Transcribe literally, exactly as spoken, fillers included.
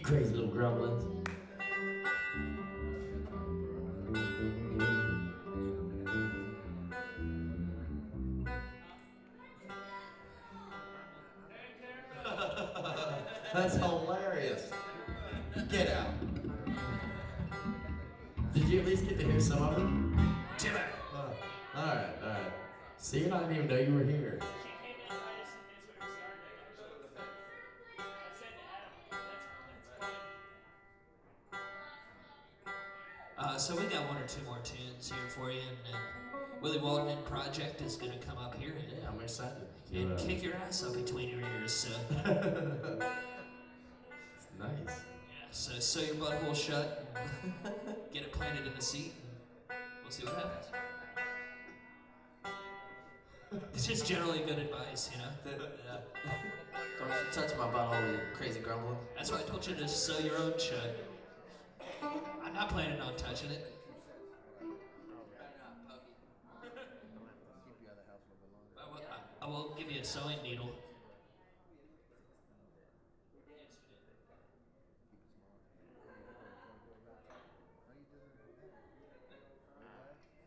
crazy little grumblings. That's hilarious. Get out. Did you at least get to hear some of it? Timber. Oh, all right, all right. See, I didn't even know you were here. Uh, so we got one or two more tunes here for you, and then Willie Walden Project is gonna come up here and, Yeah, I'm excited. and Uh, kick your ass up between your ears. So It's nice. yeah, so sew your butthole shut, and get it planted in the seat, and we'll see what happens. It's just generally good advice, you know. Yeah. Don't touch my butthole, you crazy grumbling. That's why I told you to sew your own shut. I'm not planning on touching it. I will, I will give you a sewing needle.